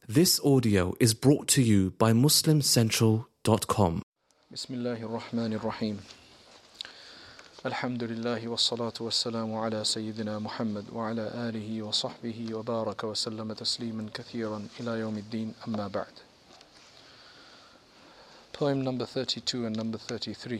This audio is brought to you by MuslimCentral.com. Bismillahir Rahmanir Rahim. Alhamdulillah wassalatu wassalamu ala Sayyidina Muhammad wa ala alihi wa sahbihi wa baraka wa sallama tasliman kathiran ila yawmiddin amma ba'd. Poem number 32 and number 33.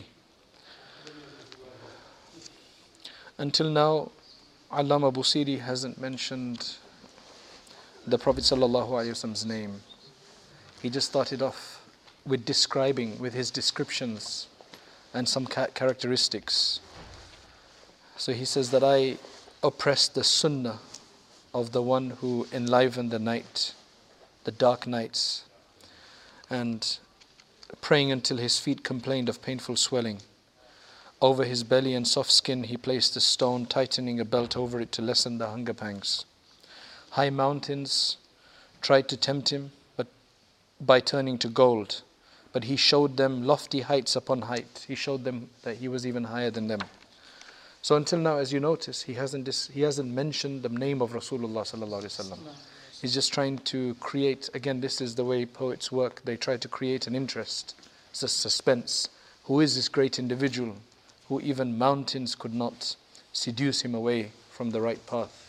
Until now, Allama Busiri hasn't mentioned the Prophet ﷺ's name. He just started off with describing, with his descriptions and some characteristics. So he says that I oppressed the sunnah of the one who enlivened the night, the dark nights, and praying until his feet complained of painful swelling. Over his belly and soft skin he placed a stone, tightening a belt over it to lessen the hunger pangs. High mountains tried to tempt him, but by turning to gold. But he showed them lofty heights upon height. He showed them that he was even higher than them. So until now, as you notice, he hasn't mentioned the name of Rasulullah sallallahu alaihi wasallam. He's just trying to create. Again, this is the way poets work. They try to create an interest, suspense. Who is this great individual, who even mountains could not seduce him away from the right path?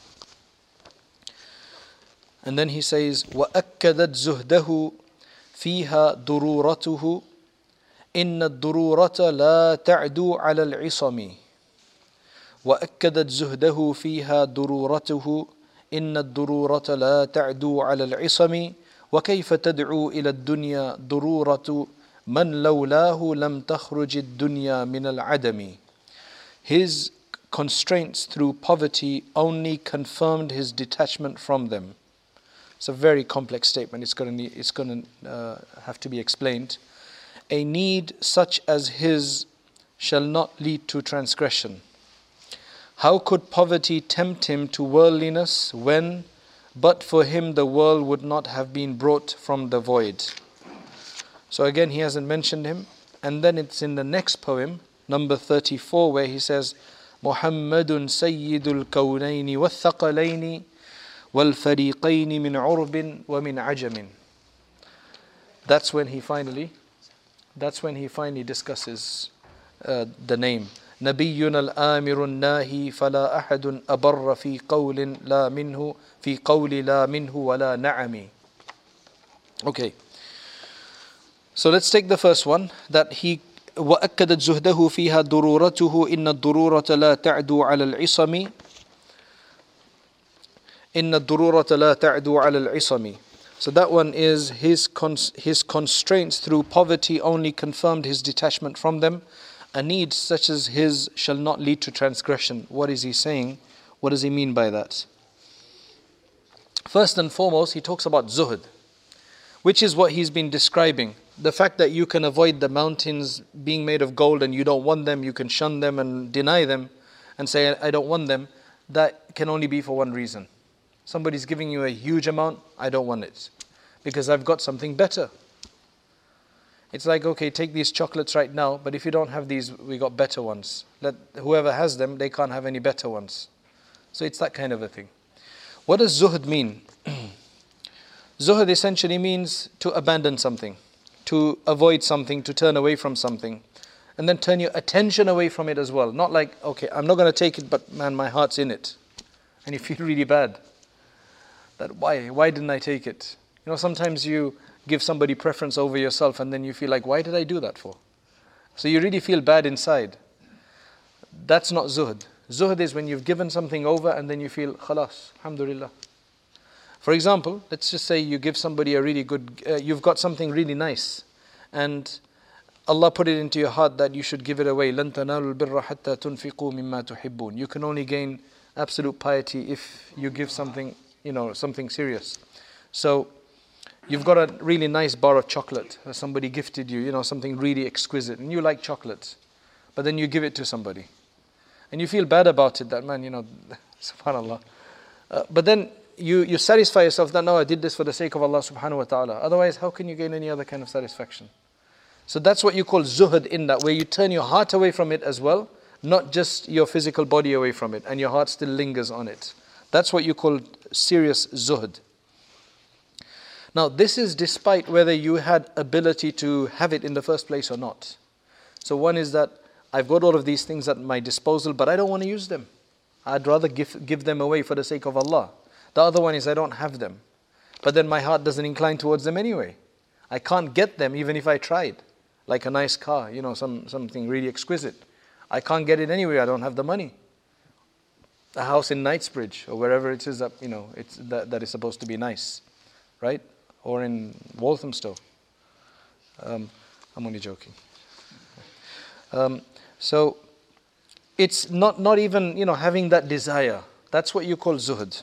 And then he says, وَأَكَّدَتْ زُهْدَهُ فِيهَا دُرُورَتُهُ إِنَّ الدُّرُورَةَ لَا تَعْدُو عَلَى الْعِصَمِ وَأَكَّدَتْ زُهْدَهُ فِيهَا دُرُورَتُهُ إِنَّ الدُّرُورَةَ لَا تَعْدُو عَلَى الْعِصَمِ وَكَيْفَ تَدْعُو إِلَى الدُّنْيَا دُرُورَةُ مَنْ لَوْلَاهُ لَمْ تَخْرُجِ الدُّنْيَا مِنَ الْعَدَمِ. His constraints through poverty only confirmed his detachment from them. It's a very complex statement. It's going to have to be explained. A need such as his shall not lead to transgression. How could poverty tempt him to worldliness when, but for him, the world would not have been brought from the void? So again, he hasn't mentioned him. And then it's in the next poem, number 34, where he says, Muhammadun Sayyidul Kawnaini Wathaqalaini وَالْفَرِيقَيْنِ مِنْ عُرْبٍ وَمِنْ عَجَمٍ. That's when he finally discusses the name. نَبِيُّنَا الْآمِرُ النَّاهِي فَلَا أَحَدٌ أَبَرَّ فِي قَوْلٍ لَا مِنْهُ فِي قَوْلِ لَا مِنْهُ وَلَا نَعَمِ. Okay. So let's take the first one, that he وَأَكَّدَتْ زُهْدَهُ فِيهَا دُرُورَتُهُ إِنَّ الدُّرُورَةَ لَا تَعْدُو عَلَى الْعِصَمِ إِنَّ الدُّرُورَةَ لَا تَعْدُو عَلَى الْعِصَمِ. So that one is his constraints through poverty only confirmed his detachment from them. A need such as his shall not lead to transgression. What is he saying? What does he mean by that? First and foremost, he talks about zuhd, which is what he's been describing. The fact that you can avoid the mountains being made of gold and you don't want them, you can shun them and deny them and say, I don't want them, that can only be for one reason. Somebody's giving you a huge amount, I don't want it, because I've got something better. It's like, okay, take these chocolates right now, but if you don't have these, we got better ones. Let whoever has them, they can't have any better ones. So it's that kind of a thing. What does zuhd mean? Zuhd essentially means to abandon something, to avoid something, to turn away from something, and then turn your attention away from it as well. Not like, okay, I'm not going to take it, but man, my heart's in it. And you feel really bad. That why didn't I take it? You know, sometimes you give somebody preference over yourself and then you feel like, why did I do that for? So you really feel bad inside. That's not zuhd. Zuhd is when you've given something over and then you feel, khalas, alhamdulillah. For example, let's just say you give somebody a really good, you've got something really nice and Allah put it into your heart that you should give it away. لَن تَنَالُوا الْبِرَّ حَتَّى تُنْفِقُوا مِمَّا تُحِبُّونَ. You can only gain absolute piety if you give something, something serious. So you've got a really nice bar of chocolate. Somebody gifted you, something really exquisite, and you like chocolate. But then you give it to somebody. And you feel bad about it, that man, subhanAllah. But then you satisfy yourself that, no, I did this for the sake of Allah subhanahu wa ta'ala. Otherwise, how can you gain any other kind of satisfaction? So that's what you call zuhd, in that where you turn your heart away from it as well, not just your physical body away from it, and your heart still lingers on it. That's what you call serious zuhd. Now, this is despite whether you had ability to have it in the first place or not. So one is that I've got all of these things at my disposal, but I don't want to use them. I'd rather give them away for the sake of Allah. The other one is I don't have them, but then my heart doesn't incline towards them anyway. I can't get them even if I tried. Like a nice car, something really exquisite. I can't get it anyway, I don't have the money. A house in Knightsbridge or wherever it is that is supposed to be nice, right? Or in Walthamstow. I'm only joking. So it's not even having that desire. That's what you call zuhd.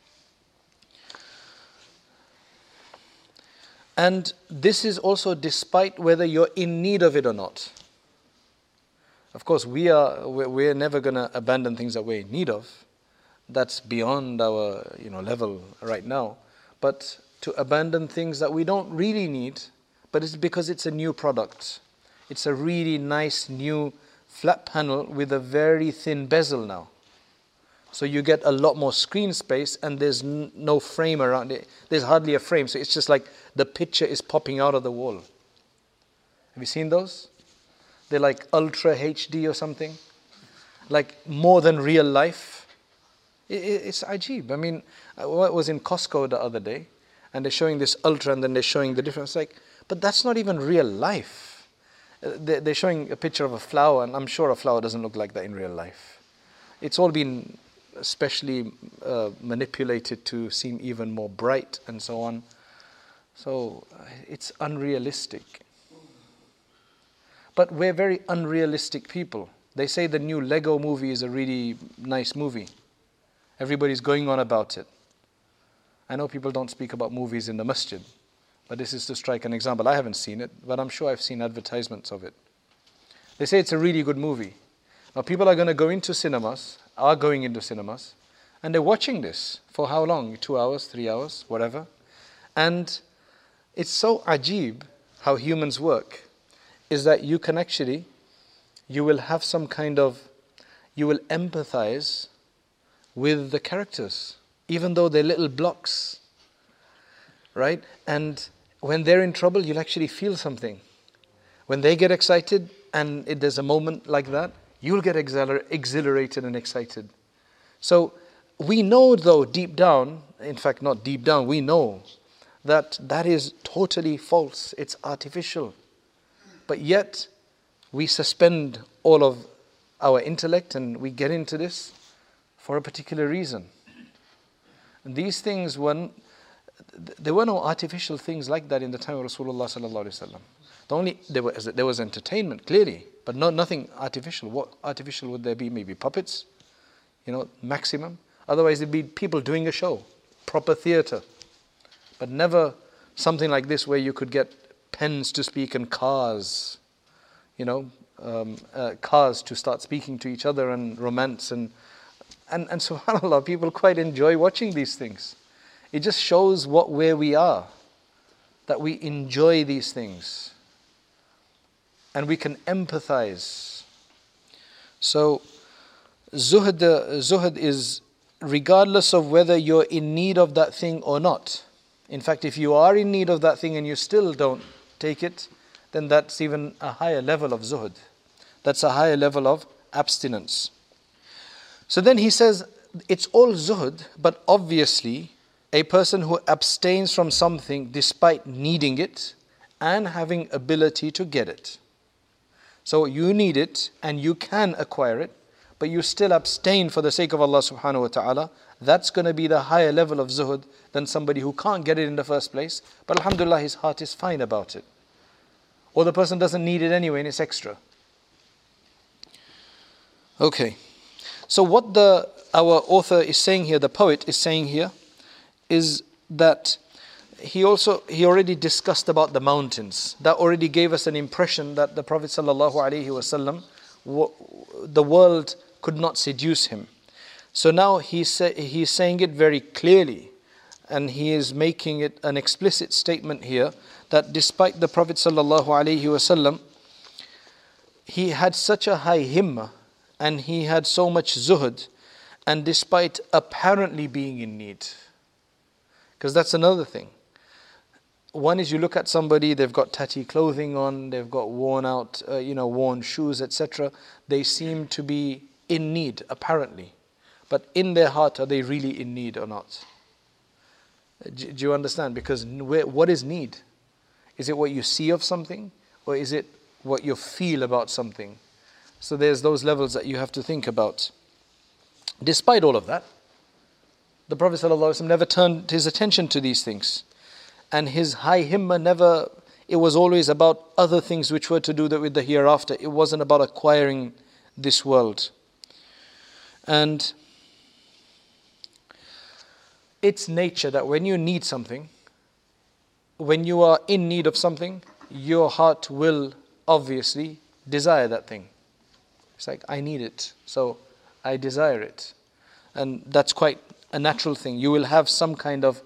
And this is also despite whether you're in need of it or not. Of course, we're never going to abandon things that we're in need of. That's beyond our level right now. But to abandon things that we don't really need, but it's because it's a new product. It's a really nice new flat panel with a very thin bezel now. So you get a lot more screen space and there's no frame around it. There's hardly a frame, so it's just like the picture is popping out of the wall. Have you seen those? They're like Ultra HD or something. Like more than real life. It's ajib. I mean, I was in Costco the other day and they're showing this Ultra and then they're showing the difference. Like, but that's not even real life. They're showing a picture of a flower and I'm sure a flower doesn't look like that in real life. It's all been especially manipulated to seem even more bright and so on. So it's unrealistic. But we're very unrealistic people. They say the new Lego movie is a really nice movie. Everybody's going on about it. I know people don't speak about movies in the masjid, but this is to strike an example. I haven't seen it, but I'm sure I've seen advertisements of it. They say it's a really good movie. Now people are going into cinemas, and they're watching this for how long? 2 hours, 3 hours, whatever. And it's so ajib how humans work, is that you will have some kind of, you will empathize with the characters, even though they're little blocks, right? And when they're in trouble, you'll actually feel something. When they get excited, and there's a moment like that, you'll get exhilarated and excited. So we know though deep down, in fact not deep down, we know that is totally false. It's artificial. But yet we suspend all of our intellect and we get into this for a particular reason. And these things, there were no artificial things like that in the time of Rasulullah sallallahu alaihi wasallam. There was entertainment, clearly, but nothing artificial. What artificial would there be? Maybe puppets, maximum. Otherwise it'd be people doing a show, proper theatre. But never something like this where you could get pens to speak and cars, cars to start speaking to each other and romance and subhanAllah, people quite enjoy watching these things. It just shows where we are, that we enjoy these things and we can empathize. So zuhd is regardless of whether you're in need of that thing or not. In fact, if you are in need of that thing and you still don't take it, then that's even a higher level of zuhd. That's a higher level of abstinence. So then he says, it's all zuhd, but obviously a person who abstains from something despite needing it and having ability to get it. So you need it and you can acquire it, but you still abstain for the sake of Allah subhanahu wa ta'ala. That's going to be the higher level of zuhd than somebody who can't get it in the first place, but alhamdulillah his heart is fine about it. Or the person doesn't need it anyway and it's extra. Okay. So what our author is saying here, the poet is saying here, is that he already discussed about the mountains. That already gave us an impression that the Prophet sallallahu alaihi wasallam, the world could not seduce him. So now he's saying it very clearly, and he is making it an explicit statement here that despite the Prophet sallallahu alaihi wasallam, he had such a high himmah and he had so much zuhd, and despite apparently being in need, because that's another thing. One is you look at somebody, they've got tatty clothing on, they've got worn out, worn shoes, etc. They seem to be in need, apparently. But in their heart, are they really in need or not? Do you understand? Because what is need? Is it what you see of something? Or is it what you feel about something? So there's those levels that you have to think about. Despite all of that, the Prophet ﷺ never turned his attention to these things. And his high himmah it was always about other things which were to do with the hereafter. It wasn't about acquiring this world. And it's nature that when you need something, when you are in need of something, your heart will obviously desire that thing. It's like, I need it, so I desire it. And that's quite a natural thing. You will have some kind of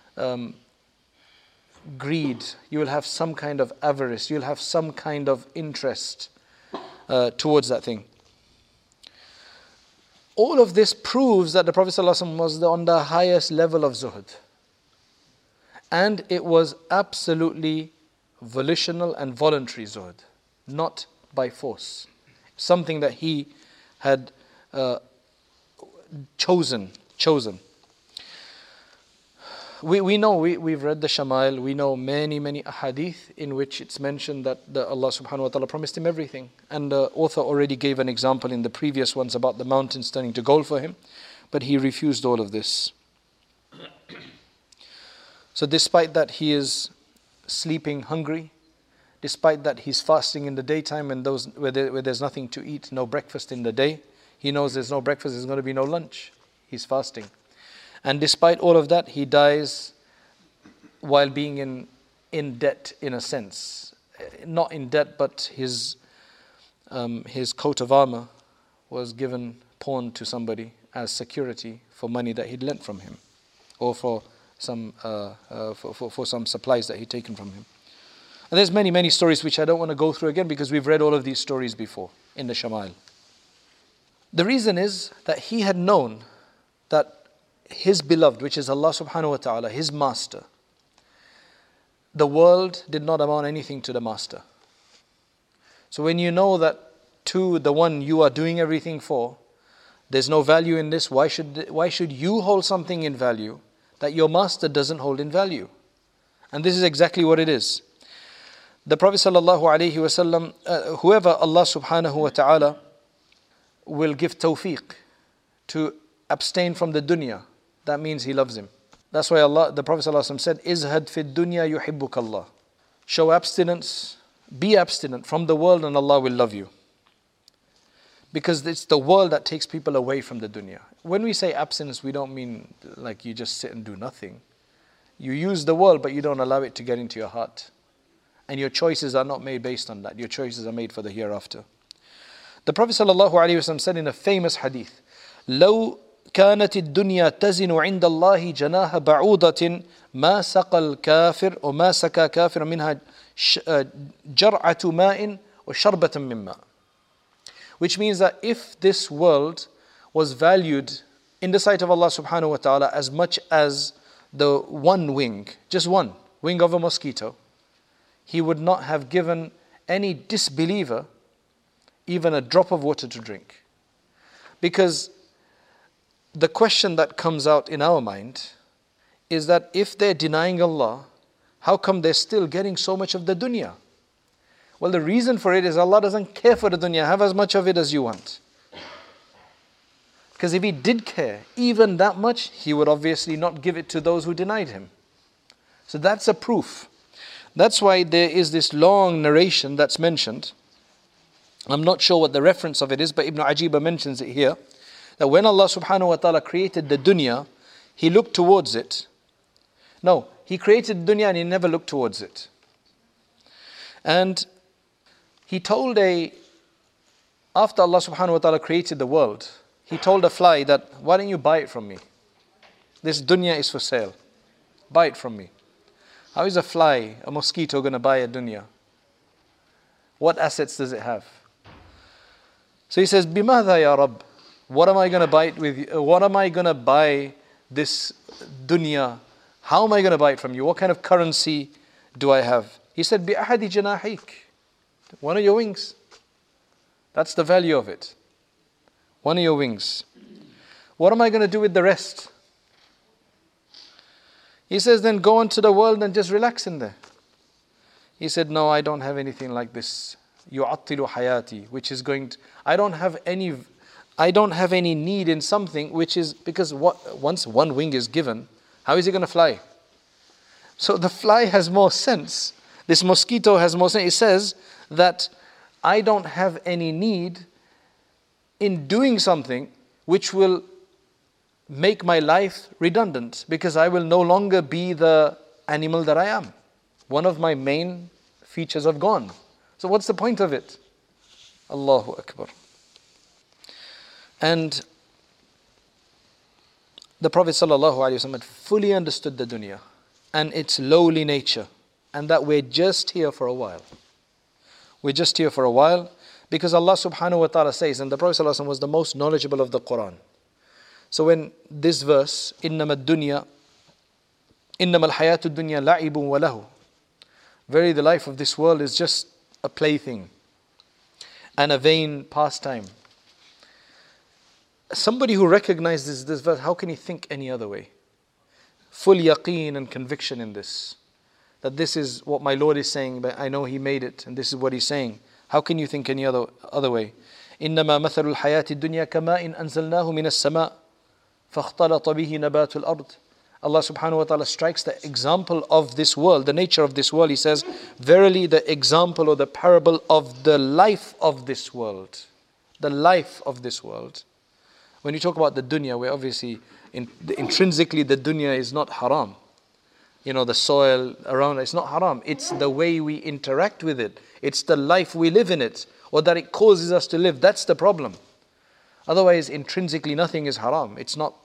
greed, you will have some kind of avarice, you'll have some kind of interest towards that thing. All of this proves that the Prophet ﷺ was on the highest level of zuhud. And it was absolutely volitional and voluntary zuhud, not by force. Something that he had chosen. We know, we've read the Shama'il, we know many ahadith in which it's mentioned that Allah subhanahu wa ta'ala promised him everything. And the author already gave an example in the previous ones about the mountains turning to gold for him, but he refused all of this. So despite that he is sleeping hungry, despite that he's fasting in the daytime and where there's nothing to eat, no breakfast in the day, he knows there's no breakfast, there's going to be no lunch. He's fasting. And despite all of that, he dies while being in debt in a sense. Not in debt, but his coat of armor was pawned to somebody as security for money that he'd lent from him, or for some supplies that he'd taken from him. And there's many stories which I don't want to go through again because we've read all of these stories before in the Shama'il. The reason is that he had known that his beloved, which is Allah subhanahu wa ta'ala, his master, the world did not amount anything to the master. So when you know that to the one you are doing everything for, there's no value in this, why should you hold something in value that your master doesn't hold in value? And this is exactly what it is. The Prophet sallallahu alaihi wasallam, whoever Allah subhanahu wa ta'ala will give tawfiq to abstain from the dunya, that means he loves him. That's why the Prophet ﷺ said, "Izhad fid dunya yuhibbuk Allah." Show abstinence, be abstinent from the world and Allah will love you. Because it's the world that takes people away from the dunya. When we say abstinence, we don't mean like you just sit and do nothing. You use the world, but you don't allow it to get into your heart. And your choices are not made based on that. Your choices are made for the hereafter. The Prophet ﷺ said in a famous hadith, لو كانت الدنيا تزن عند الله جناح بعوضة ما سقى الكافر وما سقى كافر منها جرعة ماء وشربة من ماء. Which means that if this world was valued in the sight of Allah subhanahu wa ta'ala as much as the one wing, just one wing of a mosquito, he would not have given any disbeliever even a drop of water to drink. Because the question that comes out in our mind is that if they're denying Allah, how come they're still getting so much of the dunya? Well, the reason for it is Allah doesn't care for the dunya. Have as much of it as you want. Because if He did care even that much, He would obviously not give it to those who denied Him. So that's a proof. That's why there is this long narration that's mentioned. I'm not sure what the reference of it is, but Ibn Ajiba mentions it here. That when Allah subhanahu wa ta'ala created the dunya, He looked towards it. No, He created the dunya and He never looked towards it. And He told after Allah subhanahu wa ta'ala created the world, He told a fly that, why don't you buy it from me? This dunya is for sale. Buy it from me. How is a mosquito going to buy a dunya? What assets does it have? So he says, بِمَاذَا يَا رَبِّ? What am I going to buy it with? What am I going to buy this dunya? How am I going to buy it from you? What kind of currency do I have? He said, بِأَحَدِ جَنَاحِيكَ, one of your wings. That's the value of it. One of your wings. What am I going to do with the rest? He says, then go into the world and just relax in there. He said, no, I don't have anything like this. يُعَطِّلُ حَيَاتِي, which is going to, I don't have any need in something which is, because once one wing is given, how is he going to fly? So the fly has more sense. This mosquito has more sense. It says that I don't have any need in doing something which will make my life redundant, because I will no longer be the animal that I am. One of my main features have gone. So what's the point of it? Allahu Akbar. And the Prophet ﷺ had fully understood the dunya and its lowly nature, and that we're just here for a while. We're just here for a while because Allah subhanahu wa ta'ala says, and the Prophet ﷺ was the most knowledgeable of the Quran. So when this verse, إِنَّمَا الدُّنْيَا إِنَّمَا الْحَيَاةُ الدُّنْيَا لَعِبٌ وَلَهُ, verily the life of this world is just a plaything and a vain pastime. Somebody who recognizes this verse, how can he think any other way? Full yaqeen and conviction in this. That this is what my Lord is saying, but I know He made it and this is what He's saying. How can you think any other way? إِنَّمَا مَثَلُ الْحَيَاةِ الدُّنْيَا كَمَاءٍ أَنزَلْنَاهُ مِنَ السَّمَاءِ فَاخْتَلَطَ بِهِ نَبَاتُ الْأَرْضِ. Allah subhanahu wa ta'ala strikes the example of this world, the nature of this world. He says, verily the example or the parable of the life of this world. The life of this world. When you talk about the dunya, where obviously intrinsically the dunya is not haram. You know, the soil around it, it's not haram. It's the way we interact with it. It's the life we live in it, or that it causes us to live. That's the problem. Otherwise, intrinsically nothing is haram. It's not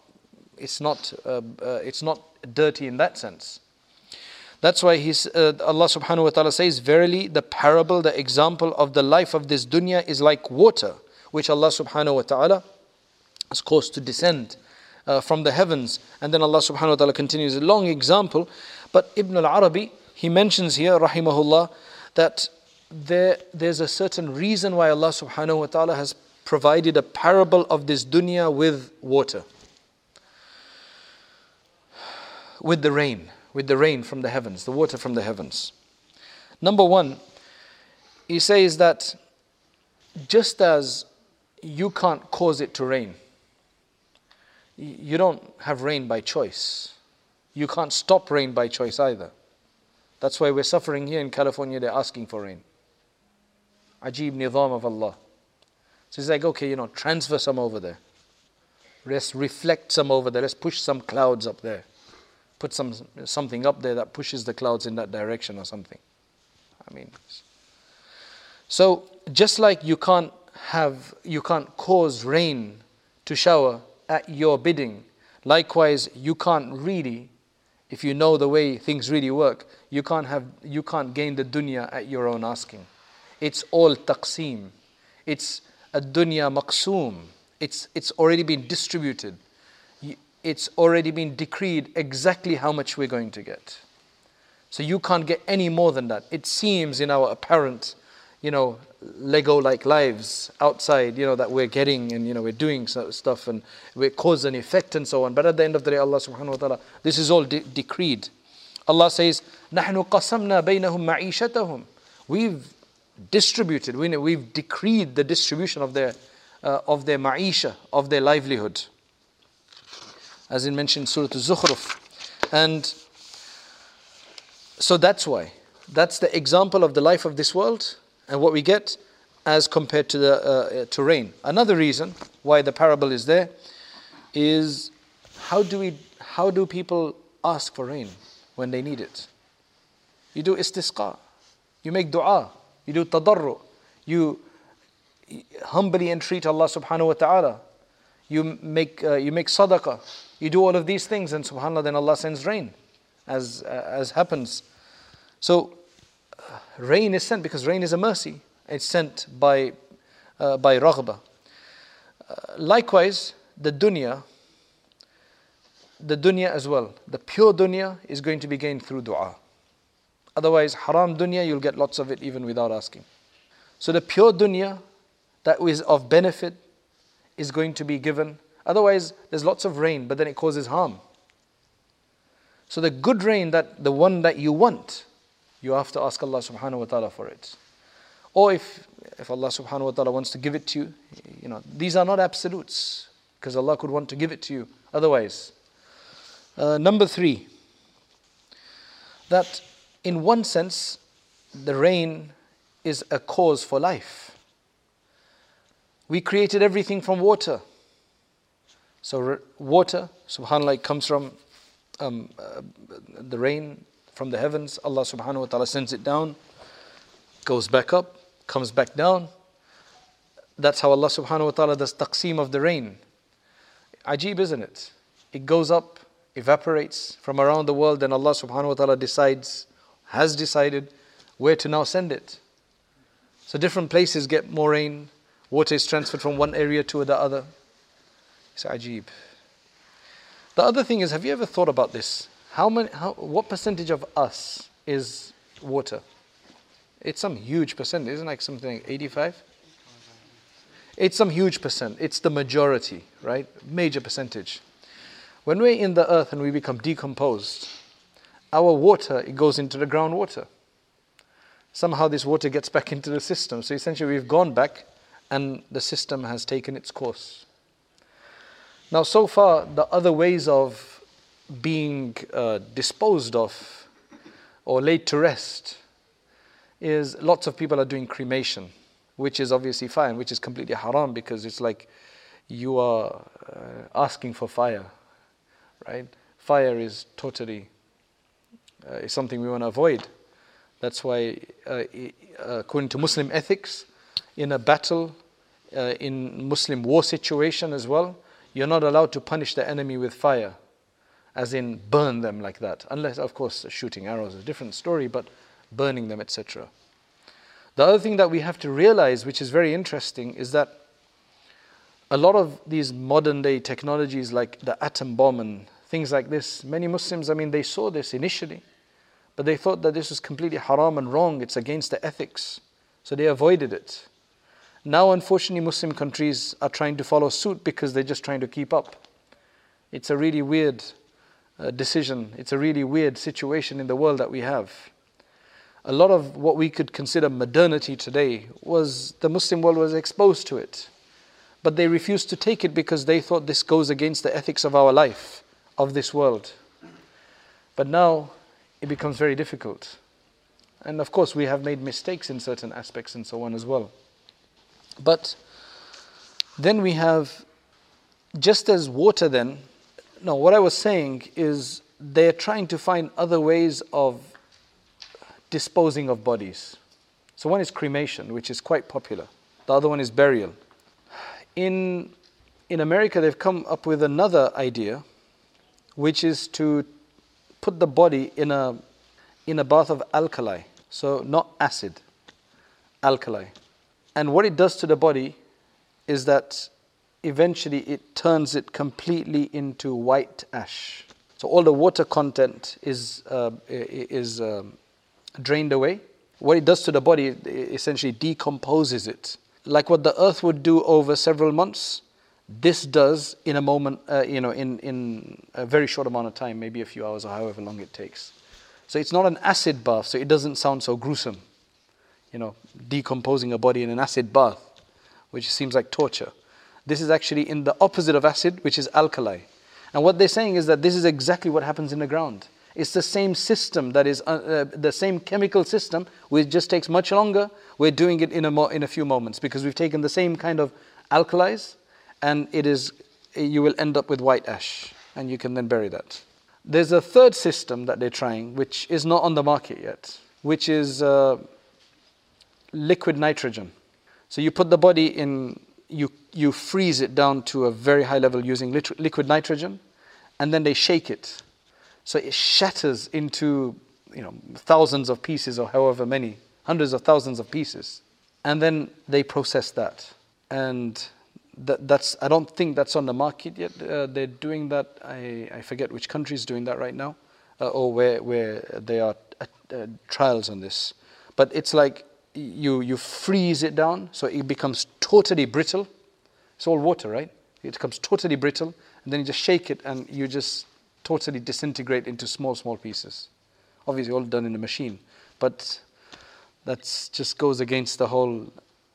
dirty in that sense. That's why Allah subhanahu wa ta'ala says, verily the parable, the example of the life of this dunya is like water, which Allah subhanahu wa ta'ala has caused to descend from the heavens. And then Allah subhanahu wa ta'ala continues a long example. But Ibn al-Arabi, he mentions here, rahimahullah, that there's a certain reason why Allah subhanahu wa ta'ala has provided a parable of this dunya with water. With the rain from the heavens, the water from the heavens. Number one, he says that just as you can't cause it to rain, you don't have rain by choice. You can't stop rain by choice either. That's why we're suffering here in California. They're asking for rain. Ajib nizam of Allah. So it's like, okay, transfer some over there. Let's reflect some over there. Let's push some clouds up there. Put something up there that pushes the clouds in that direction or something. So just like you can't cause rain to shower at your bidding, likewise you can't really, if you know the way things really work, you can't gain the dunya at your own asking. It's all taqseem. It's a dunya maqsoom. It's already been distributed. It's already been decreed exactly how much we're going to get. So you can't get any more than that. It seems in our apparent, Lego-like lives outside, that we're getting and, we're doing stuff and we're cause and effect and so on. But at the end of the day, Allah subhanahu wa ta'ala, this is all decreed. Allah says, نَحْنُ قَسَمْنَا بَيْنَهُمْ مَعِيشَتَهُم. We've distributed, we've decreed the distribution of their ma'isha, of their livelihood. As in mentioned in Surah Al-Zukhruf. And so that's why. That's the example of the life of this world and what we get as compared to rain. Another reason why the parable is there is how do people ask for rain when they need it? You do istisqa. You make dua. You do tadarru. You humbly entreat Allah subhanahu wa ta'ala. You make sadaqah. You do all of these things and subhanAllah, then Allah sends rain as happens. So rain is sent because rain is a mercy. It's sent by raghbah. Likewise, the dunya as well. The pure dunya is going to be gained through dua. Otherwise, haram dunya, you'll get lots of it even without asking. So the pure dunya that is of benefit is going to be given. Otherwise, there's lots of rain, but then it causes harm. So the good rain, the one that you want, you have to ask Allah subhanahu wa ta'ala for it. Or if Allah subhanahu wa ta'ala wants to give it to you, these are not absolutes, because Allah could want to give it to you otherwise. Number 3, that in one sense, the rain is a cause for life. We created everything from water. So water, subhanAllah, it comes from the rain from the heavens. Allah subhanahu wa ta'ala sends it down, goes back up, comes back down. That's how Allah subhanahu wa ta'ala does taqseem of the rain. Ajib, isn't it? It goes up, evaporates from around the world, and Allah subhanahu wa ta'ala has decided where to now send it. So different places get more rain. Water is transferred from one area to the other. It's ajib. The other thing is, have you ever thought about this? What percentage of us is water? It's some huge percentage, isn't it? Like something like 85? It's some huge percent. It's the majority, right? Major percentage. When we're in the earth and we become decomposed, our water, it goes into the groundwater. Somehow this water gets back into the system. So essentially we've gone back and the system has taken its course. Now so far, the other ways of being disposed of or laid to rest is lots of people are doing cremation, which is obviously fine, which is completely haram, because it's like you are asking for fire, right? Fire is totally is something we want to avoid. That's why, according to Muslim ethics, in a battle, in Muslim war situation as well, you're not allowed to punish the enemy with fire, as in burn them like that. Unless, of course, shooting arrows is a different story, but burning them, etc. The other thing that we have to realize, which is very interesting, is that a lot of these modern day technologies like the atom bomb and things like this, many Muslims, they saw this initially, but they thought that this was completely haram and wrong, it's against the ethics, so they avoided it. Now, unfortunately, Muslim countries are trying to follow suit because they're just trying to keep up. It's a really weird decision, it's a really weird situation in the world that we have. A lot of what we could consider modernity today was, the Muslim world was exposed to it. But they refused to take it because they thought this goes against the ethics of our life, of this world. But now, it becomes very difficult. And of course, we have made mistakes in certain aspects and so on as well. But then we have, just as water then, no, what I was saying is they're trying to find other ways of disposing of bodies. So one is cremation, which is quite popular. The other one is burial. In America, they've come up with another idea, which is to put the body in a bath of alkali. So not acid, alkali. And what it does to the body is that eventually it turns it completely into white ash. So all the water content is drained away. What it does to the body, it essentially decomposes it. Like what the earth would do over several months, this does in a moment, in a very short amount of time, maybe a few hours or however long it takes. So it's not an acid bath, so it doesn't sound so gruesome. Decomposing a body in an acid bath, which seems like torture. This is actually in the opposite of acid, which is alkali. And what they're saying is that this is exactly what happens in the ground. It's the same system, that is the same chemical system, which just takes much longer. We're doing it in a few moments because we've taken the same kind of alkalis, and you will end up with white ash, and you can then bury that. There's a third system that they're trying, which is not on the market yet, which is liquid nitrogen. So you put the body in, you freeze it down to a very high level using liquid nitrogen, and then they shake it. So it shatters into thousands of pieces, or however many, hundreds of thousands of pieces. And then they process that. And that's I don't think that's on the market yet. They're doing that, I forget which country is doing that right now, or where they are trials on this. But it's like you freeze it down so it becomes totally brittle. It's all water, right? It becomes totally brittle, and then you just shake it and you just totally disintegrate into small, small pieces. Obviously all done in a machine, but that just goes against the whole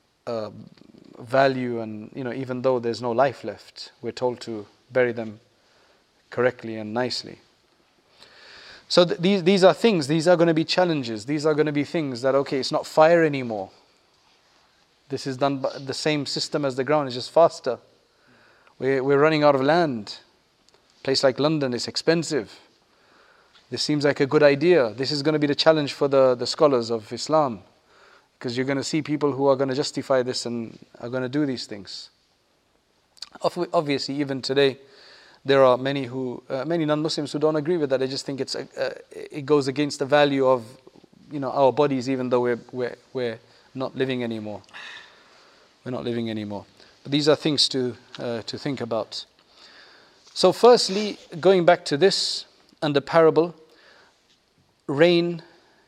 value. And even though there's no life left, we're told to bury them correctly and nicely. So these are things, these are going to be challenges, these are going to be things that, okay, it's not fire anymore. This is done by the same system as the ground, it's just faster. We're running out of land. A place like London is expensive. This seems like a good idea. This is going to be the challenge for the scholars of Islam, because you're going to see people who are going to justify this and are going to do these things. Obviously, even today, there are many non-Muslims who don't agree with that. They just think it goes against the value of our bodies, even though we're not living anymore. We're not living anymore. But these are things to think about. So, firstly, going back to this and the parable, rain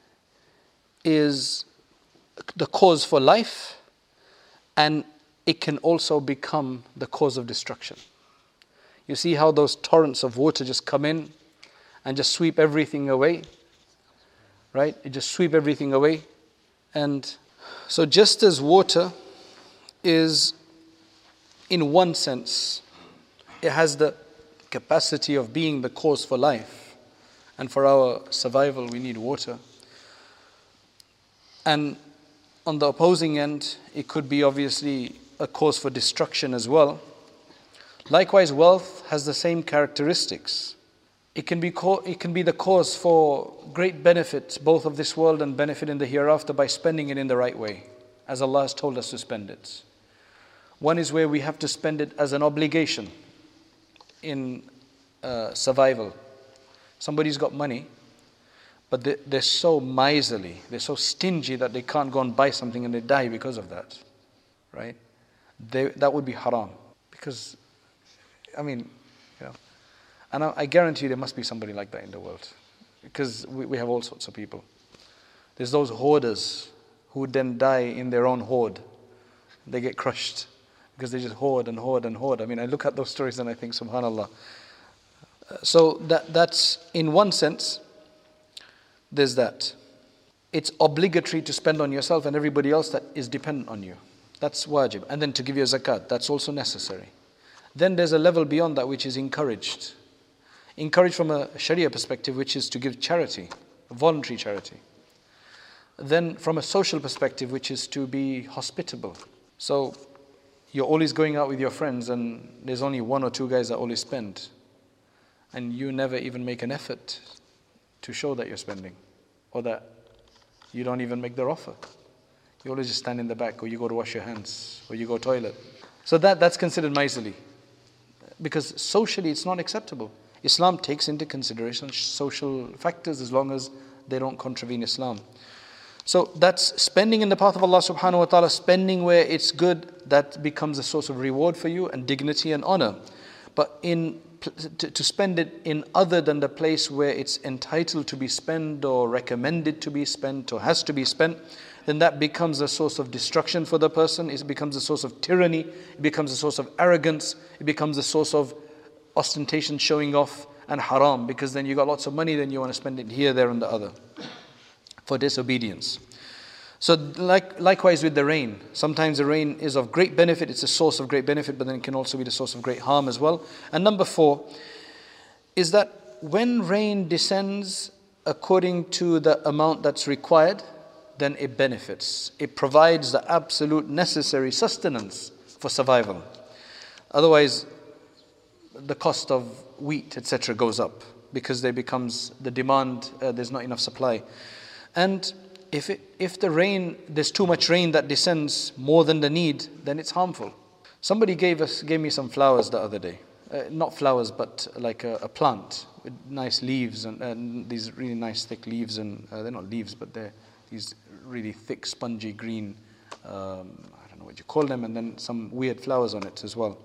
is the cause for life, and it can also become the cause of destruction. You see how those torrents of water just come in and just sweep everything away, right? It just sweep everything away. And so just as water is, in one sense, it has the capacity of being the cause for life, and for our survival we need water. And on the opposing end, it could be obviously a cause for destruction as well. Likewise, wealth has the same characteristics. It can be the cause for great benefits, both of this world and benefit in the hereafter, by spending it in the right way, as Allah has told us to spend it. One is where we have to spend it as an obligation in survival. Somebody's got money, but they're so miserly, they're so stingy that they can't go and buy something and they die because of that, right? That would be haram. Because, and I guarantee you there must be somebody like that in the world, because we have all sorts of people. There's those hoarders who then die in their own hoard. They get crushed because they just hoard and hoard and hoard. I look at those stories and I think, subhanallah. So that's, in one sense, there's that. It's obligatory to spend on yourself and everybody else that is dependent on you. That's wajib. And then to give you a zakat, that's also necessary. Then there's a level beyond that which is encouraged. Encouraged from a Sharia perspective, which is to give charity, voluntary charity. Then from a social perspective, which is to be hospitable. So you're always going out with your friends and there's only one or two guys that always spend. And you never even make an effort to show that you're spending, or that you don't even make their offer. You always just stand in the back, or you go to wash your hands, or you go toilet. So that's considered miserly, because socially it's not acceptable. Islam takes into consideration social factors as long as they don't contravene Islam. So that's spending in the path of Allah subhanahu wa ta'ala, spending where it's good, that becomes a source of reward for you and dignity and honor. But to spend it in other than the place where it's entitled to be spent, or recommended to be spent, or has to be spent, then that becomes a source of destruction for the person. It becomes a source of tyranny. It becomes a source of arrogance. It becomes a source of ostentation, showing off, and haram, because then you got lots of money, then you want to spend it here, there, and the other for disobedience. So likewise with the rain. Sometimes the rain is of great benefit, it's a source of great benefit, but then it can also be the source of great harm as well. And number 4 is that when rain descends according to the amount that's required, then it benefits. It provides the absolute necessary sustenance for survival. Otherwise, the cost of wheat, etc. goes up, because there becomes the demand, there's not enough supply. And if there's too much rain that descends more than the need, then it's harmful. Somebody gave me some flowers the other day. Not flowers, but like a plant with nice leaves and these really nice thick leaves, and they're not leaves, but they're these really thick, spongy green, I don't know what you call them, and then some weird flowers on it as well.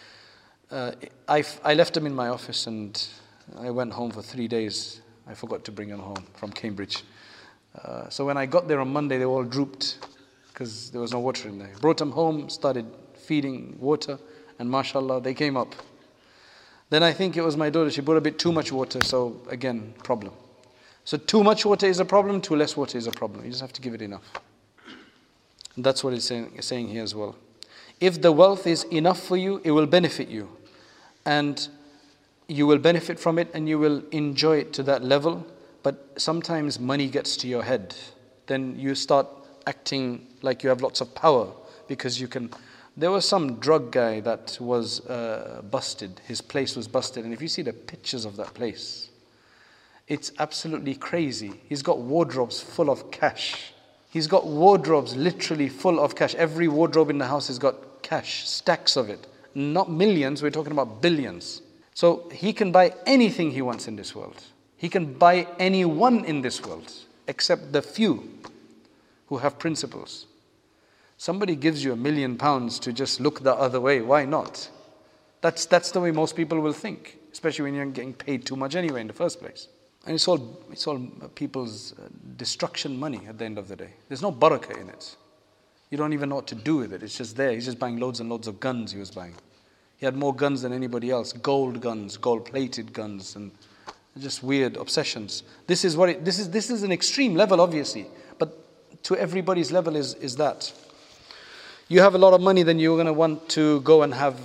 I left them in my office and I went home for 3 days. I forgot to bring them home from Cambridge. So when I got there on Monday, they all drooped because there was no water in there. Brought them home, started feeding water, and mashallah, they came up. Then I think it was my daughter, she brought a bit too much water, so again, problem. So too much water is a problem, too less water is a problem. You just have to give it enough. And that's what it's saying here as well. If the wealth is enough for you, it will benefit you. And you will benefit from it and you will enjoy it to that level. But sometimes money gets to your head. Then you start acting like you have lots of power because you can. There was some drug guy that was busted. His place was busted. And if you see the pictures of that place, it's absolutely crazy. He's got wardrobes full of cash. He's got wardrobes literally full of cash. Every wardrobe in the house has got cash, stacks of it. Not millions, we're talking about billions. So he can buy anything he wants in this world. He can buy anyone in this world, except the few who have principles. Somebody gives you £1 million to just look the other way, why not? That's the way most people will think, especially when you're getting paid too much anyway in the first place. And it's all people's destruction money at the end of the day. There's no barakah in it. You don't even know what to do with it. It's just there. He's just buying loads and loads of guns he was buying. He had more guns than anybody else. Gold guns, gold-plated guns, and just weird obsessions. This is an extreme level, obviously. But to everybody's level is that. You have a lot of money, then you're going to want to go and have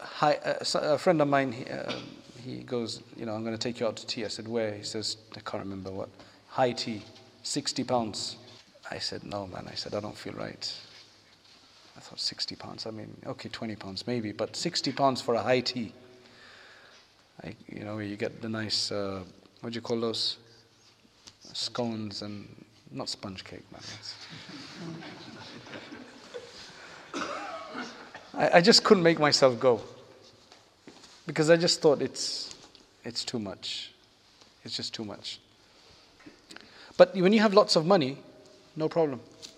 a friend of mine, he goes, I'm going to take you out to tea. I said, where? He says, I can't remember what. High tea, £60. I said, no, man. I said, I don't feel right. I thought £60. I mean, okay, £20 maybe, but £60 for a high tea. Where you get the nice, what do you call those? Scones and, not sponge cake, man. I just couldn't make myself go. Because I just thought it's too much. It's just too much. But when you have lots of money, no problem.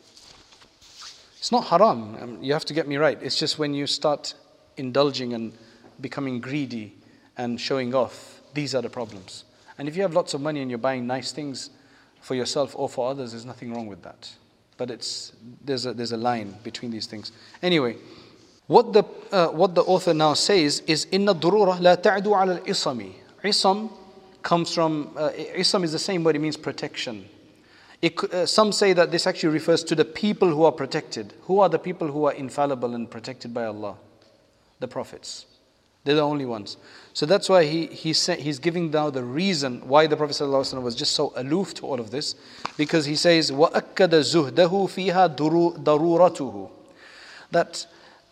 It's not haram. You have to get me right. It's just when you start indulging and becoming greedy and showing off, these are the problems. And if you have lots of money and you're buying nice things for yourself or for others, there's nothing wrong with that. But there's a line between these things. Anyway, what the author now says is inna durura la ta'du ala al-isami. Isam comes from isam is the same word, it means protection. Some say that this actually refers to the people who are protected. Who are the people who are infallible and protected by Allah? The prophets. They're the only ones. So that's why he's giving now the reason why the Prophet ﷺ was just so aloof to all of this, because he says وَأَكَّدَ زُهْدَهُ فِيهَا ضَرُورَتُهُ. That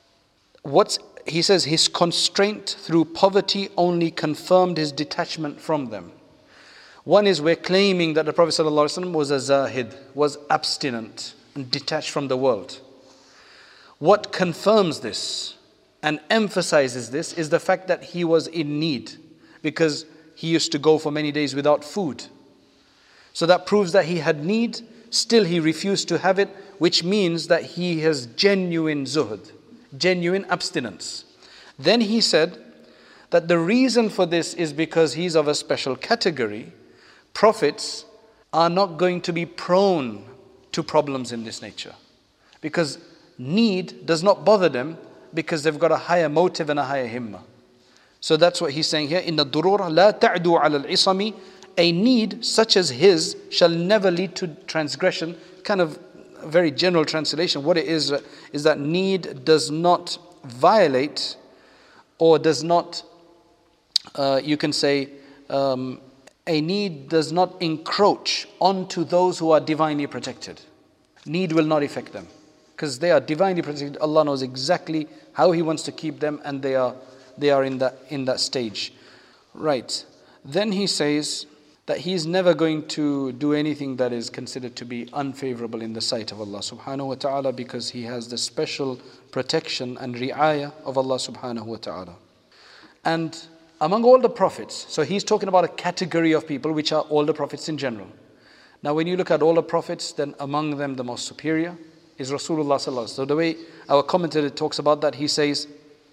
he says his constraint through poverty only confirmed his detachment from them. One is we're claiming that the Prophet ﷺ was a zahid, was abstinent and detached from the world. What confirms this and emphasizes this is the fact that he was in need, because he used to go for many days without food. So that proves that he had need, still he refused to have it, which means that he has genuine zuhd, genuine abstinence. Then he said that the reason for this is because he's of a special category. Prophets are not going to be prone to problems in this nature, because need does not bother them, because they've got a higher motive and a higher himmah. So that's what he's saying here. Inna durura la ta'du ala al-isami. A need such as his shall never lead to transgression. Kind of a very general translation. What it is that need does not violate, or does not, you can say, a need does not encroach onto those who are divinely protected. Need will not affect them, because they are divinely protected. Allah knows exactly how He wants to keep them, and they are in that stage. Right. Then he says that he is never going to do anything that is considered to be unfavorable in the sight of Allah subhanahu wa ta'ala, because he has the special protection and ri'ayah of Allah subhanahu wa ta'ala. And among all the prophets, so he's talking about a category of people which are all the prophets in general. Now when you look at all the prophets, then among them the most superior is Rasulullah sallallahu alaihi wasallam. So the way our commentator talks about that, he says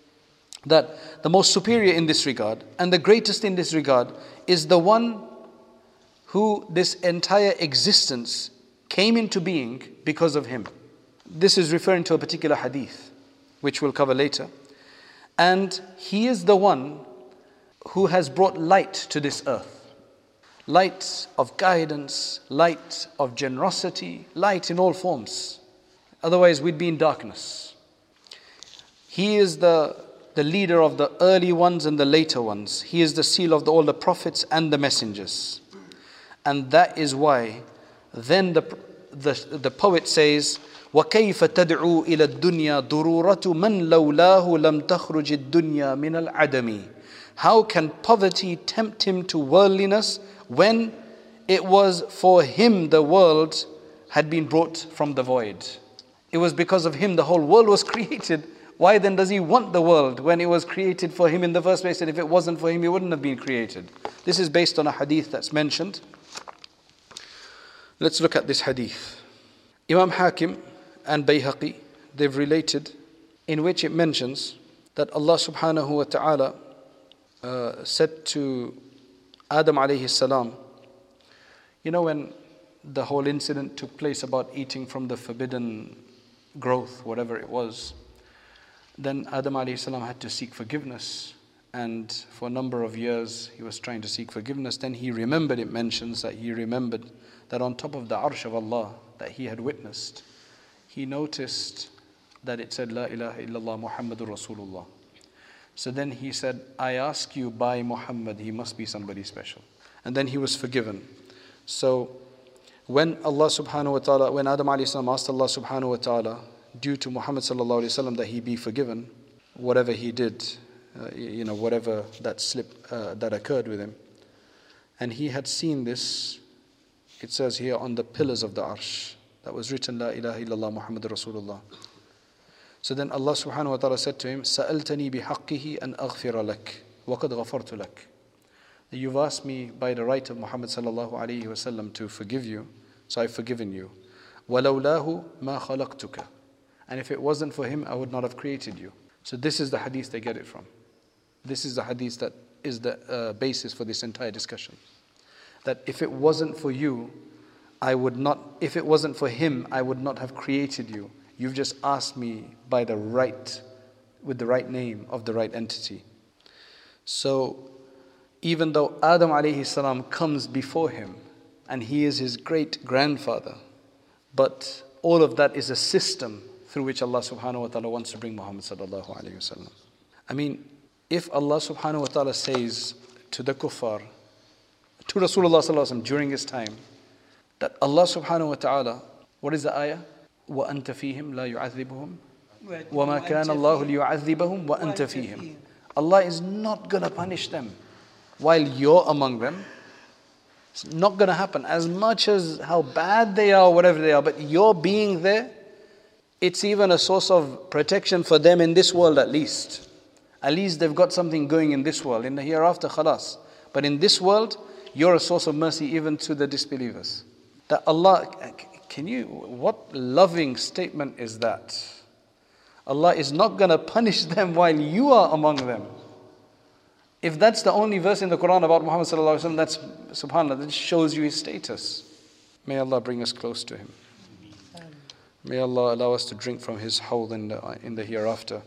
that the most superior in this regard and the greatest in this regard is the one who this entire existence came into being because of him. This is referring to a particular hadith, which we'll cover later. And he is the one who has brought light to this earth. Light of guidance, light of generosity, light in all forms. Otherwise we'd be in darkness. He is the leader of the early ones and the later ones. He is the seal of all the prophets and the messengers. And that is why then the poet says, وَكَيْفَ تَدْعُو إِلَى الدُّنْيَا ضُرُورَةُ مَنْ لَوْلَاهُ لَمْ تَخْرُجِ الدُّنْيَا مِنَ الْعَدَمِ. How can poverty tempt him to worldliness when it was for him the world had been brought from the void? It was because of him the whole world was created. Why then does he want the world when it was created for him in the first place? And if it wasn't for him, it wouldn't have been created. This is based on a hadith that's mentioned. Let's look at this hadith. Imam Hakim and Bayhaqi, they've related, in which it mentions that Allah subhanahu wa ta'ala said to Adam alayhi salam, you know when the whole incident took place about eating from the forbidden growth, whatever it was, then Adam alayhi salam had to seek forgiveness, and for a number of years he was trying to seek forgiveness. Then he remembered, it mentions that he remembered that on top of the arsh of Allah that he had witnessed, he noticed that it said La ilaha illallah Muhammadur Rasulullah. So then he said, I ask you by Muhammad, he must be somebody special. And then he was forgiven. So when Allah subhanahu wa ta'ala, when Adam alayhi salam asked Allah subhanahu wa ta'ala, due to Muhammad sallallahu alayhi wa sallam, that he be forgiven, whatever he did, whatever that slip that occurred with him. And he had seen this, it says here, on the pillars of the arsh, that was written, La ilaha illallah Muhammadur Rasulullah. So then Allah subhanahu wa ta'ala said to him, Sa'altani bihaqqihi an aghfira lak, wa qad ghafartu lak. You've asked me by the right of Muhammad sallallahu alayhi wa sallam to forgive you, so I've forgiven you. وَلَوْلَاهُ مَا خَلَقْتُكَ. And if it wasn't for him, I would not have created you. So this is the hadith they get it from. This is the hadith that is the basis for this entire discussion. That if it wasn't for you, if it wasn't for him, I would not have created you. You've just asked me by the right, with the right name of the right entity. So even though Adam alayhi salam comes before him, and he is his great grandfather, but all of that is a system through which Allah subhanahu wa ta'ala wants to bring Muhammad sallallahu alayhi wa sallam. I mean, if Allah subhanahu wa ta'ala says to the kuffar, to Rasulullah sallallahu alayhi wa sallam during his time, that Allah subhanahu wa ta'ala, what is the ayah? وَأَنْتَ فِيهِمْ لَا يُعَذِّبُهُمْ وَمَا كَانَ اللَّهُ لِيُعَذِّبَهُمْ وَأَنْتَ فِيهِمْ. Allah is not going to punish them while you're among them. It's not going to happen. As much as how bad they are, whatever they are, but your being there, it's even a source of protection for them in this world at least. At least they've got something going in this world. In the hereafter, khalas. But in this world, you're a source of mercy even to the disbelievers. That Allah, what loving statement is that? Allah is not going to punish them while you are among them. If that's the only verse in the Quran about Muhammad sallallahu alaihi wasallam, that's subhanAllah, that shows you his status. May Allah bring us close to him. May Allah allow us to drink from his hawd in the hereafter.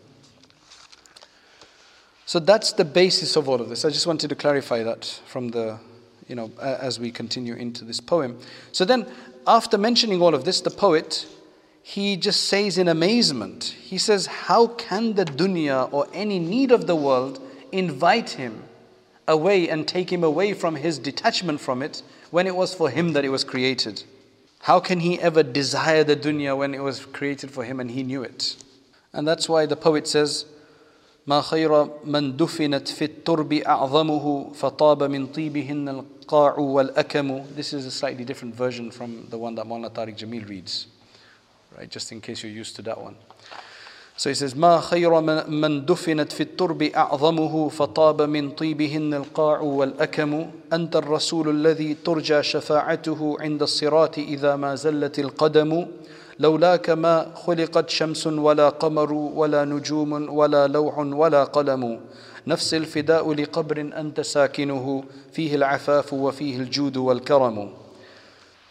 So that's the basis of all of this. I just wanted to clarify that from the, as we continue into this poem. So then, after mentioning all of this, the poet, he just says in amazement, he says, how can the dunya or any need of the world invite him away and take him away from his detachment from it when it was for him that it was created? How can he ever desire the dunya when it was created for him and he knew it? And that's why the poet says, ما خير من دفنت في الترب أعظمه فطاب من طيبهن القاع والأكم. This is a slightly different version from the one that Maulana Tariq Jamil reads, right? Just in case you're used to that one. So he says, ما خير من دفنت في الترب أعظمه فطاب من طيبهن القاع والأكم أنت الرسول الذي ترجى شفاعته عند الصراط إذا ما زلت القدم لولاك ما خلقت شمس ولا قمر ولا نجوم ولا لوح ولا قلم نفس الفداء لقبر أنت ساكنه فيه العفاف وفيه الجود والكرم.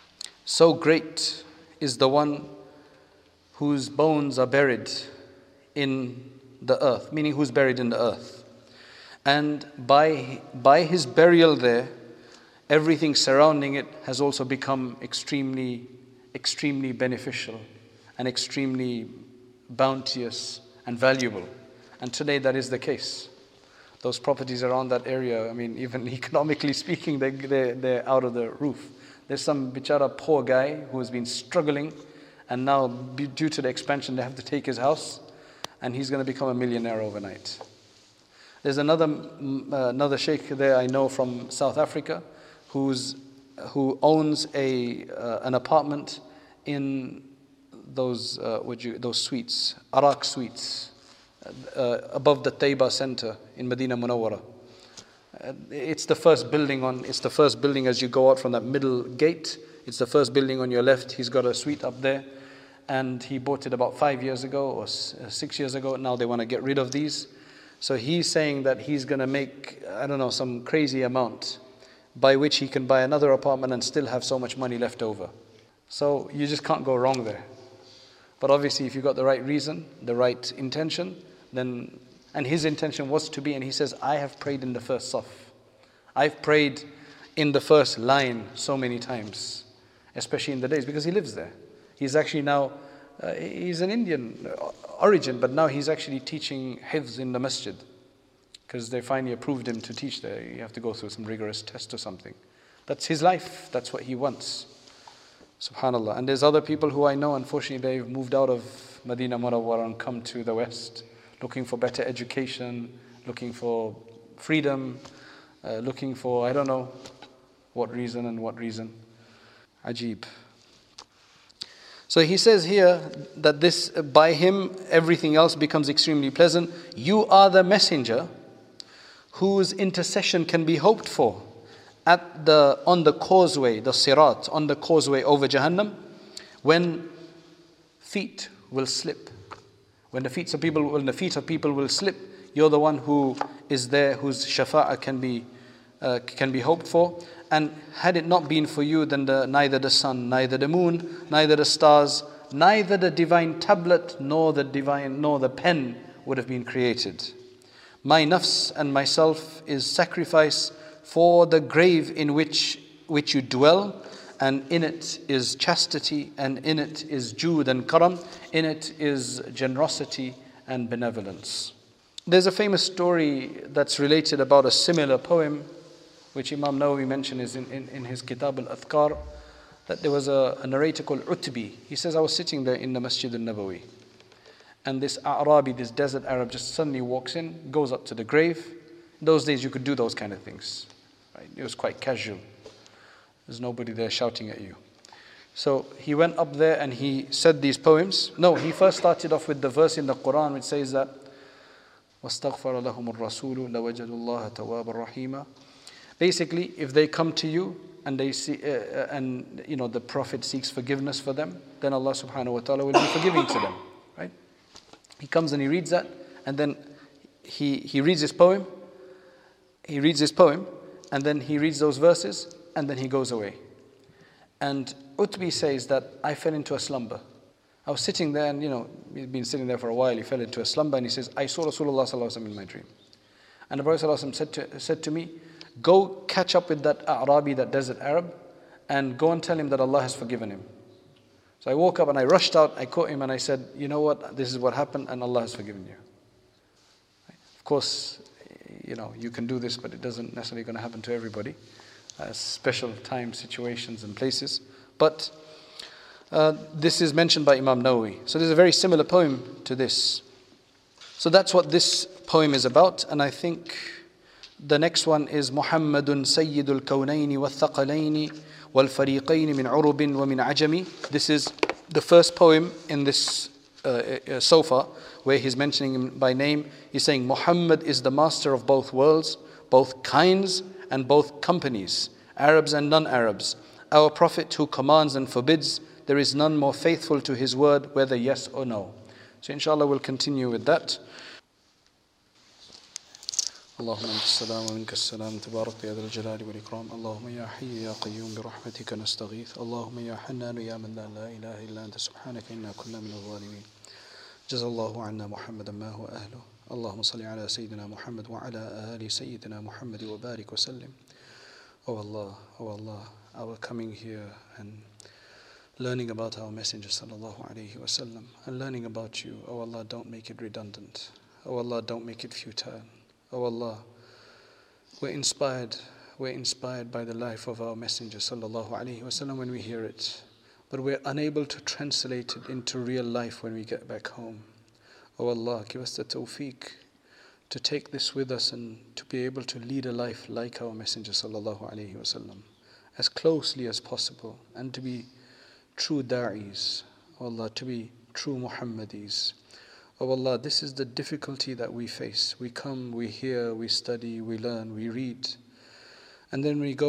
So great is the one whose bones are buried in the earth, meaning who's buried in the earth. And by his burial there, everything surrounding it has also become extremely beneficial and extremely bounteous and valuable. And today that is the case. Those properties around that area, I mean, even economically speaking, they're out of the roof. There's some bichara poor guy who has been struggling, and now due to the expansion they have to take his house, and he's going to become a millionaire overnight. There's another sheikh there I know from South Africa who owns an apartment in those suites, Arak suites, above the Taiba Center in Medina Munawwara. It's the first building as you go out from that middle gate. It's the first building on your left. He's got a suite up there, and he bought it about 5 years ago or 6 years ago. Now they want to get rid of these. So he's saying that he's going to make, I don't know, some crazy amount by which he can buy another apartment and still have so much money left over. So you just can't go wrong there. But obviously if you've got the right reason, the right intention, then, and his intention was to be, and he says, I have prayed in the first saf. I've prayed in the first line so many times, especially in the days, because he lives there. He's actually now, he's an Indian origin, but now he's actually teaching hifz in the masjid, because they finally approved him to teach there. You have to go through some rigorous test or something. That's his life. That's what he wants. Subhanallah. And there's other people who I know, unfortunately, they've moved out of Medina Munawwara and come to the West, looking for better education, looking for freedom, looking for, I don't know what reason. Ajib. So he says here that this, by him, everything else becomes extremely pleasant. You are the messenger whose intercession can be hoped for on the causeway, the Sirat, on the causeway over Jahannam, when feet will slip. When the feet of people will slip, you're the one who is there, whose shafa'ah can be hoped for. And had it not been for you, then neither the sun, neither the moon, neither the stars, neither the divine tablet nor the pen would have been created. My nafs and myself is sacrifice for the grave in which you dwell, and in it is chastity, and in it is jood and karam, in it is generosity and benevolence. There's a famous story that's related about a similar poem, which Imam Nawawi mentioned is in his Kitab al-Adhkar, that there was a narrator called Utbi. He says, I was sitting there in the Masjid al-Nabawi, and this A'rabi, this desert Arab, just suddenly walks in, goes up to the grave. In those days you could do those kind of things. Right? It was quite casual. There's nobody there shouting at you. So he went up there and he said these poems. No, he first started off with the verse in the Quran which says that وَاسْتَغْفَرَ لَهُمُ الرَّسُولُ لَوَجَدُوا اللَّهَ تَوَّابًا رَحِيمًا. Basically, if they come to you and they see, the Prophet seeks forgiveness for them, then Allah subhanahu wa ta'ala will be forgiving to them. Right? He comes and he reads that, and then he reads his poem. He reads his poem, and then he reads those verses, and then he goes away. And Utbi says that I fell into a slumber. I was sitting there, and he'd been sitting there for a while. He fell into a slumber, and he says, I saw Rasulullah sallallahu alaihi wasallam in my dream. And the Prophet sallallahu alaihi wasallam said to me, go catch up with that A'rabi, that desert Arab, and go and tell him that Allah has forgiven him. So I woke up and I rushed out, I caught him and I said, you know what, this is what happened and Allah has forgiven you. Of course, you can do this, but it doesn't necessarily going to happen to everybody. Special time, situations and places. But this is mentioned by Imam Nawawi. So there's a very similar poem to this. So that's what this poem is about, and I think the next one is Muhammadun Sayyidul Kawnaini wa Thaqalaini wal Fariqaini min Urubin wa min Ajami. This is the first poem in this so far, where he's mentioning him by name. He's saying Muhammad is the master of both worlds, both kinds and both companies, Arabs and non-Arabs. Our Prophet who commands and forbids, there is none more faithful to his word, whether yes or no. So inshallah we'll continue with that. اللهم أنت السلام ومنك السلام تبارك يا ذا الجلال والإكرام اللهم يا حي يا قيوم برحمتك نستغيث اللهم يا حنان يا من لا إله إلا أنت سبحانك إنا كنا من الظالمين جزا الله عنا محمدا ما هو أهله اللهم صل على سيدنا محمد وعلى آل سيدنا محمد وبارك وسلم. Oh Allah, our coming here and learning about our Messenger sallallahu alaihi wasallam and learning about you, oh Allah, don't make it redundant. Oh Allah, don't make it futile. Oh Allah, we're inspired by the life of our Messenger sallallahu alaihi wasallam when we hear it, but we're unable to translate it into real life when we get back home. Oh Allah, give us the tawfiq to take this with us and to be able to lead a life like our Messenger sallallahu alaihi wasallam as closely as possible, and to be true da'is, oh Allah, to be true Muhammadis. Oh Allah, this is the difficulty that we face. We come, we hear, we study, we learn, we read, and then we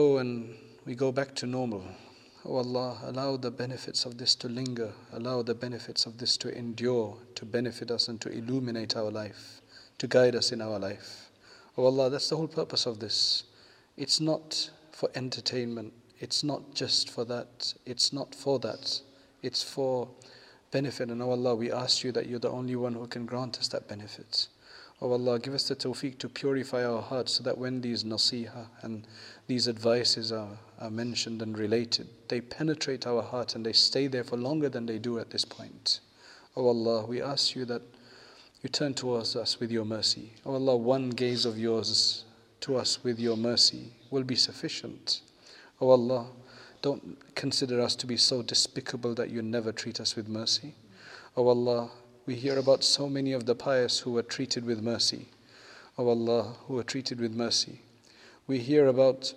go back to normal. Oh Allah, allow the benefits of this to linger, allow the benefits of this to endure, to benefit us and to illuminate our life, to guide us in our life. Oh Allah, that's the whole purpose of this. It's not for entertainment, it's not just for that, it's not for that, it's for benefit. And oh Allah, we ask you that you're the only one who can grant us that benefit. Oh Allah, give us the tawfiq to purify our hearts so that when these nasiha and these advices are mentioned and related, they penetrate our heart and they stay there for longer than they do at this point. Oh Allah, we ask you that you turn towards us with your mercy. Oh Allah, one gaze of yours to us with your mercy will be sufficient. Oh Allah, don't consider us to be so despicable that you never treat us with mercy. Oh Allah, we hear about so many of the pious who were treated with mercy. Oh Allah, who were treated with mercy. We hear about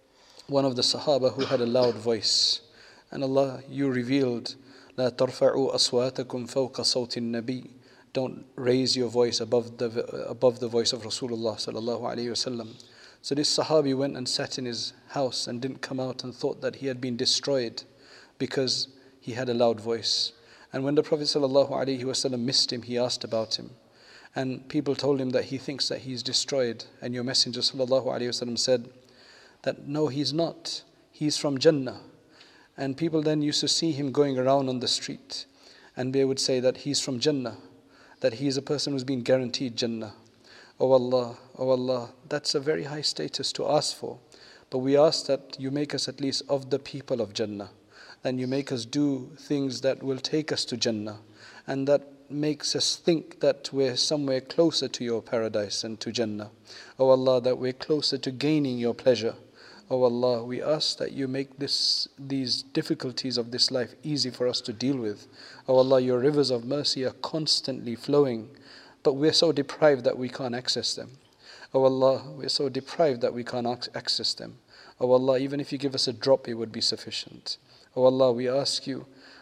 one of the Sahaba who had a loud voice. And Allah, you revealed, لا ترفعوا أصواتكم فوق صوت النبي. Don't raise your voice above the voice of Rasulullah sallallahu alaihi wasallam. So this Sahabi went and sat in his house and didn't come out and thought that he had been destroyed because he had a loud voice. And when the Prophet sallallahu alaihi wasallam missed him, he asked about him. And people told him that he thinks that he's destroyed. And your Messenger sallallahu alaihi wasallam said that no, he's not. He's from Jannah. And people then used to see him going around on the street, and they would say that he's from Jannah, that he is a person who's been guaranteed Jannah. Oh Allah, that's a very high status to ask for. But we ask that you make us at least of the people of Jannah, and you make us do things that will take us to Jannah, and that makes us think that we're somewhere closer to your paradise and to Jannah. Oh Allah, that we're closer to gaining your pleasure. Oh Allah, we ask that you make these difficulties of this life easy for us to deal with. Oh Allah, your rivers of mercy are constantly flowing, but we're so deprived that we can't access them. Oh Allah, we're so deprived that we can't access them. Oh Allah, even if you give us a drop, it would be sufficient. Oh Allah, we ask you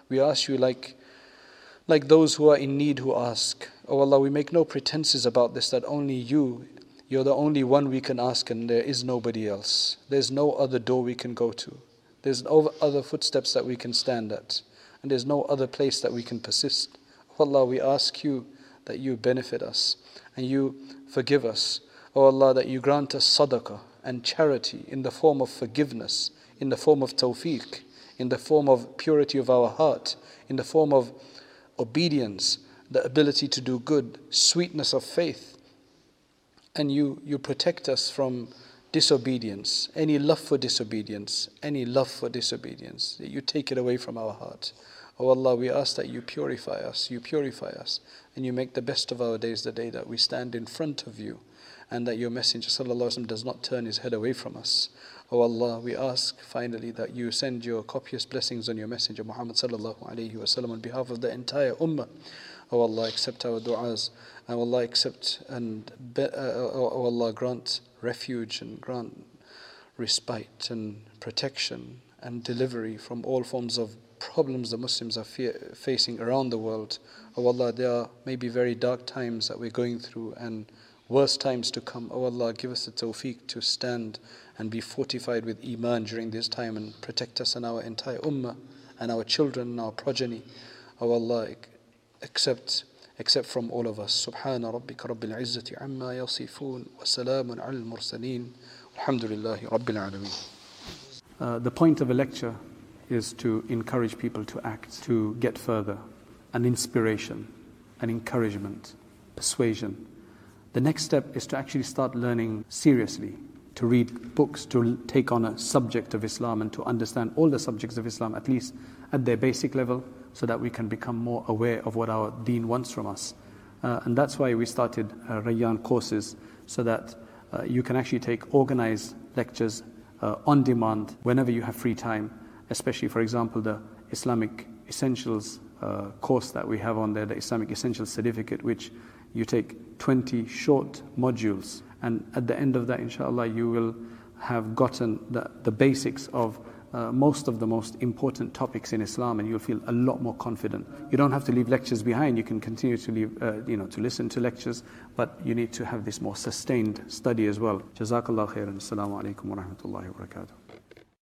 like those who are in need who ask. Oh Allah, we make no pretenses about this, that only you're the only one we can ask, and there is nobody else. There's no other door we can go to. There's no other footsteps that we can stand at. And there's no other place that we can persist. Oh Allah, we ask you that you benefit us and you forgive us. Oh Allah, that you grant us sadaqah and charity in the form of forgiveness, in the form of tawfiq, in the form of purity of our heart, in the form of obedience, the ability to do good, sweetness of faith. And you protect us from disobedience, any love for disobedience, that you take it away from our heart. Oh Allah, we ask that you purify us, and you make the best of our days the day that we stand in front of you, and that your Messenger sallallahu alaihi wasallam does not turn his head away from us. Oh Allah, we ask finally that you send your copious blessings on your Messenger Muhammad sallallahu alaihi wasallam on behalf of the entire ummah. Oh Allah, accept our du'as, and Allah accept oh Allah, grant refuge and grant respite and protection and delivery from all forms of problems the Muslims are facing around the world. Oh Allah, there are maybe very dark times that we're going through and worse times to come. Oh Allah, give us the tawfiq to stand and be fortified with iman during this time, and protect us and our entire ummah and our children and our progeny. Oh Allah, accept except from all of us. Subhana rabbika rabbil izzati amma yasifun wa salamun al mursaleen walhamdulillahi rabbil alameen. The point of a lecture is to encourage people to act, to get further, an inspiration, an encouragement, persuasion. The next step is to actually start learning seriously, to read books, to take on a subject of Islam and to understand all the subjects of Islam, at least at their basic level, so that we can become more aware of what our deen wants from us. And that's why we started Rayyan courses, so that you can actually take organized lectures on demand whenever you have free time, especially, for example, the Islamic Essentials course that we have on there, the Islamic Essentials Certificate, which you take 20 short modules, and at the end of that, inshallah, you will have gotten the basics of most of the most important topics in Islam, and you'll feel a lot more confident. You don't have to leave lectures behind. You can continue to leave, to listen to lectures, but you need to have this more sustained study as well. Jazakallah khairan. Assalamu alaikum wa rahmatullahi wa barakatuh.